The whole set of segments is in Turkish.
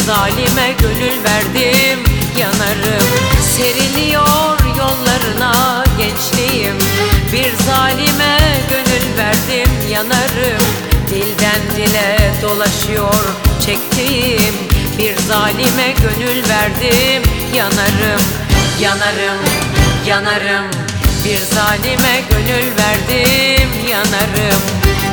zalime gönül verdim, yanarım. Seriliyor yollarına gençliğim, bir zalime gönül verdim, yanarım. Dilden dile dolaşıyor çektiğim, bir zalime gönül verdim, yanarım. Yanarım, yanarım, bir zalime gönül verdim, yanarım.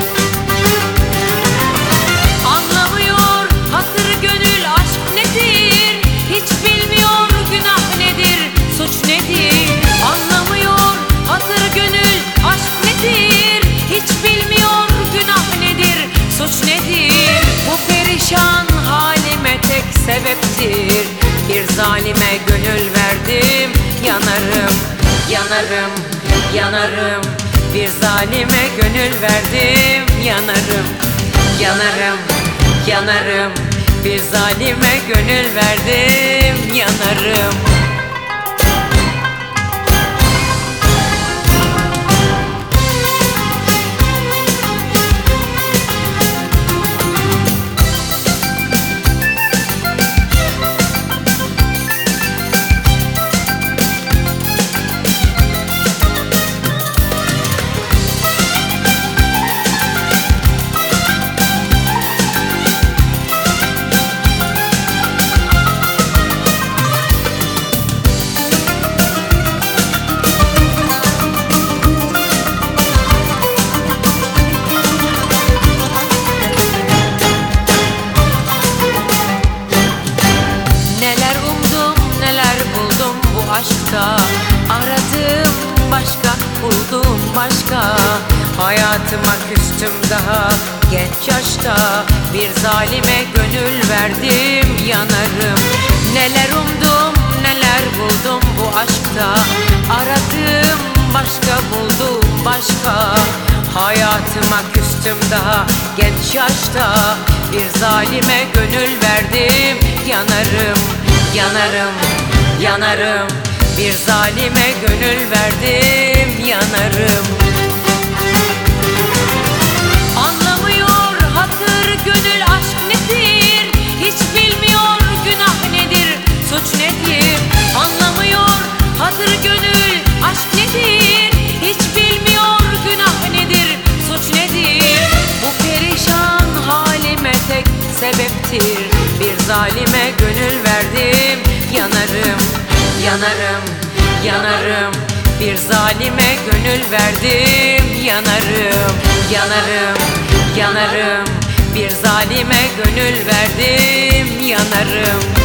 Anlamıyor hatır gönül aşk nedir, hiç bilmiyor günah nedir, suç nedir. Anlamıyor hatır gönül aşk nedir, hiç bilmiyor günah nedir, suç nedir. Bu perişan halime tek sebeptir, bir zalime gönül verdim, yanarım. Yanarım, yanarım, bir zalime gönül verdim, yanarım. Yanarım, yanarım, bir zalime gönül verdim, yanarım. Aşkta aradım başka, buldum başka. Hayatıma küstüm daha genç yaşta, bir zalime gönül verdim, yanarım. Neler umdum, neler buldum bu aşkta. Aradım başka, buldum başka. Hayatıma küstüm daha genç yaşta, bir zalime gönül verdim, yanarım. Yanarım, yanarım, bir zalime gönül verdim, yanarım. Anlamıyor hatır gönül aşk nedir, hiç bilmiyor günah nedir, suç nedir. Anlamıyor hatır gönül aşk nedir, hiç bilmiyor günah nedir, suç nedir. Bu perişan halime tek sebeptir, bir zalime gönül verdim, yanarım. Yanarım, yanarım, bir zalime gönül verdim, yanarım. Yanarım, yanarım, bir zalime gönül verdim, yanarım.